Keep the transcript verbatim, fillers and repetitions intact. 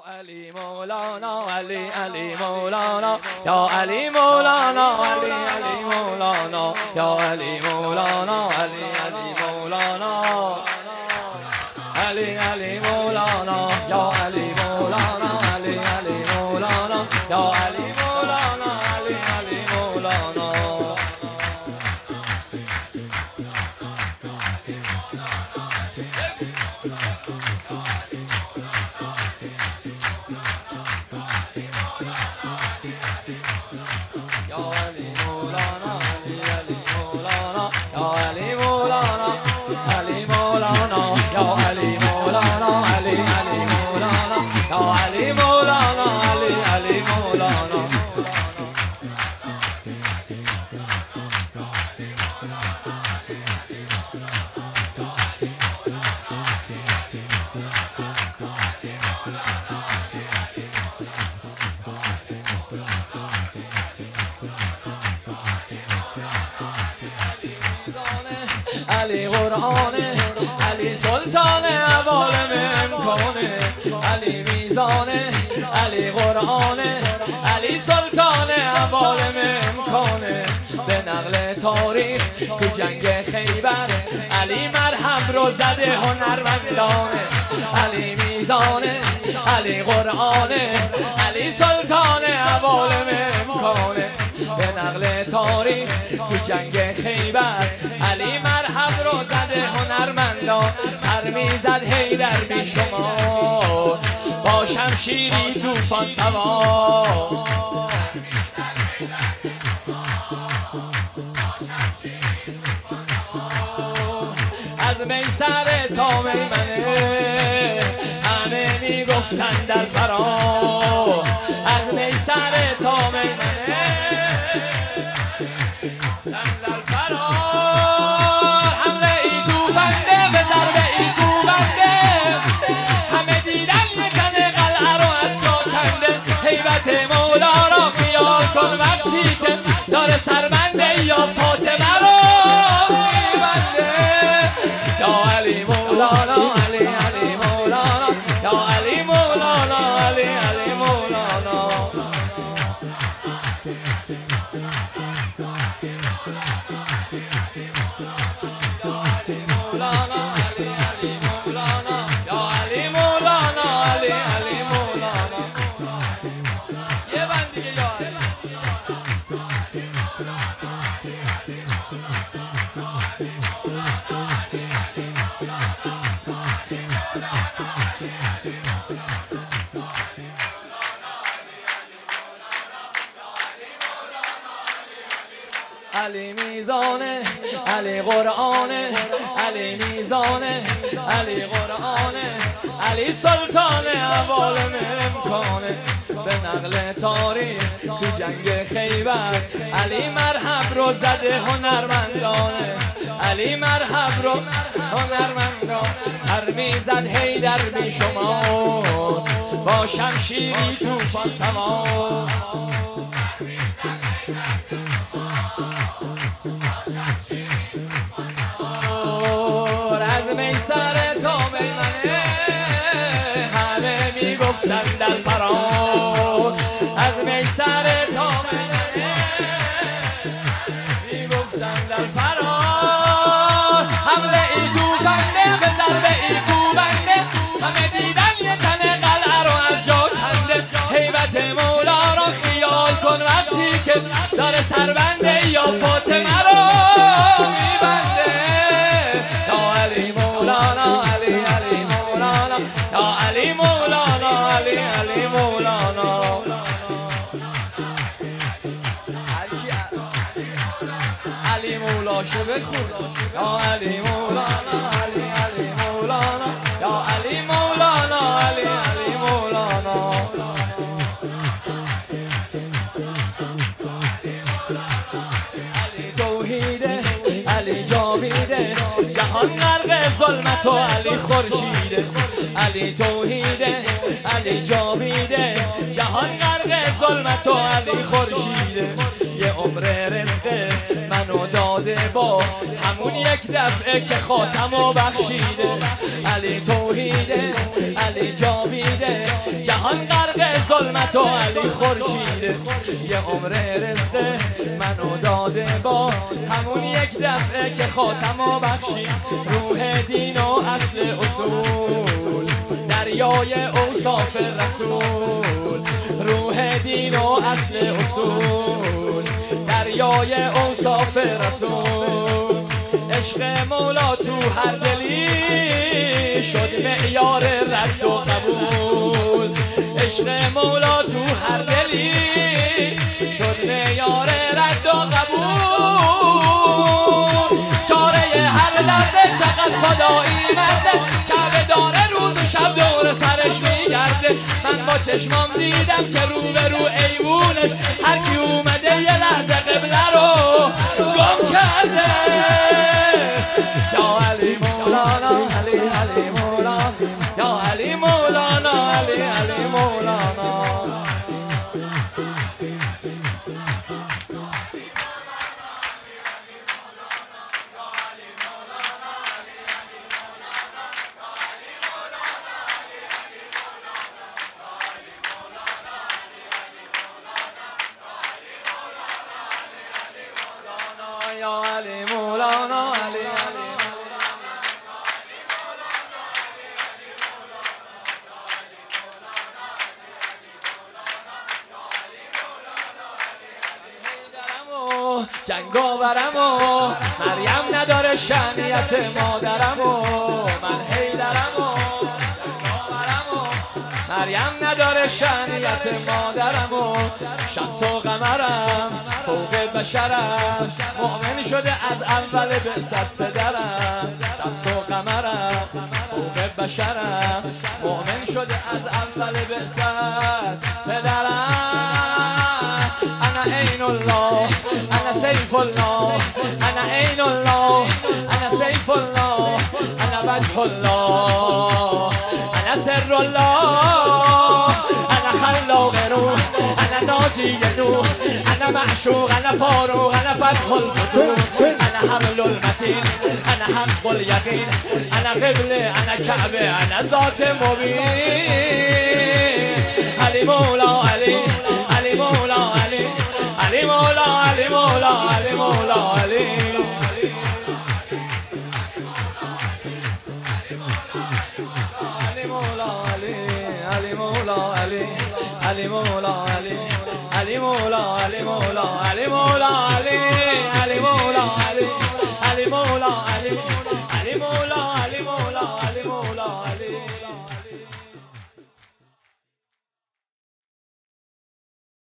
علی مولانا علی علی مولانا یا علی مولانا علی علی مولانا یا علی مولانا علی علی مولانا علی علی مولانا یا علی مولانا علی علی مولانا یا علی مولانا علی علی مولانا علی قرآنه علی سلطان عوالم امکانه علی میزانه علی قرآنه علی سلطان عوالم امکانه به نقل تاریخ تو جنگ خیبر علی مرهم رو زده هنرمندانه علی میزانه علی قرآنه علی سلطان عوالم امکانه به نقل تاریخ تو جنگ خیبر علی مرهم رو زده هنرمندان سر میزد حیدر بی شما با شمشیری توفان سوار از میسر تا میمنه همه میگفتن در فرا از میسر تا میمنه در فرا حمله ای توفنده به ضربه ای کوبنده همه دیدن میکنه قلعه رو از جا کنده هیبت مولا را خیال کن وقتی که داره سربنده یا فاطمه رو میبنده یا علی مولانا علی علی مولانا یا علی مولانا علی علی مولانا علی میزانه علی قرآنه علی میزانه علی قرآنه علی سلطان عوالم امکانه به نقل تاریخ تو جنگ خیبر علی مرهم رو زده هنرمندانه علی مرهم رو هنرمندان سر میزد حیدر بی شما با شمشیری توفان سوار از میسر تا میمنه همه میگفتن در فرار از میسر تا میمنه میگفتن در فرار حمله ای توفنده به ضربه ای کوبنده همه دیدن یه تن قلعه رو از جا کنده هیبت مولا را خیال کن وقتی که داره سربنده یا فاطمه رو میبنده یا علی مولانا علی علی مولانا یا علی مولانا علی علی مولانا علی مولا شو بخون یا علی مولانا علی علی مولانا یا علی مولانا علی علی مولانا علی توحیده علی جاویده جهان غرق ظلمت و علی خورشیده علی توحیده علی جاویده جهان غرق ظلمت و علی خورشیده یه عمر رزق منو داده با همون یک دفعه که خاتمو بخشیده علی توحیده علی جاویده جهان غرق ظلمت و علی خورشیده یه عمر رزق منو داده با همون یک دفعه که خاتمو بخشید روح دین و اصل اصول دریای اوصاف رسول روح دین و اصل اصول دریای اوصاف رسول عشق مولا تو هر دلی شد معیار رد و قبول عشق مولا تو هر دلی شد معیار رد و قبول چاره حل درده چقدر خدایی مرده کعبه داره روز و شب دور سرش میگرده من با چشمام دیدم که رو به رو ایوونش هر کی اومده یه لحظه قبله رو گم کرده یا علی مولانا علی علی مولانا یا علی مولانا علی علی مولانا یا علی مولانا علی علی جنگاورمو مریم نداره شأنیت مادرمو من حیدرمو جنگاورمو مریم نداره شأنیت مادرمو شمس و قمرم فوق بشرم مؤمن شده از اول بعثت پدرم شمس و قمرم فوق بشرم مؤمن شده از اول بعثت پدرم انا عین الله انا سیف الله انا عین الله انا سیف الله انا وجه الله انا سر الله انا خلاق روح انا ناجی نوح انا معشوق انا فاروق انا فتح الفتوح انا حبل المتین انا حق الیقین انا قبله انا کعبه انا ذات مبین علی مولا علی علی مولا علی علی مولا علی مولا علی مولا علی علی مولا علی علی مولا علی علی مولا علی علی مولا علی مولا علی مولا علی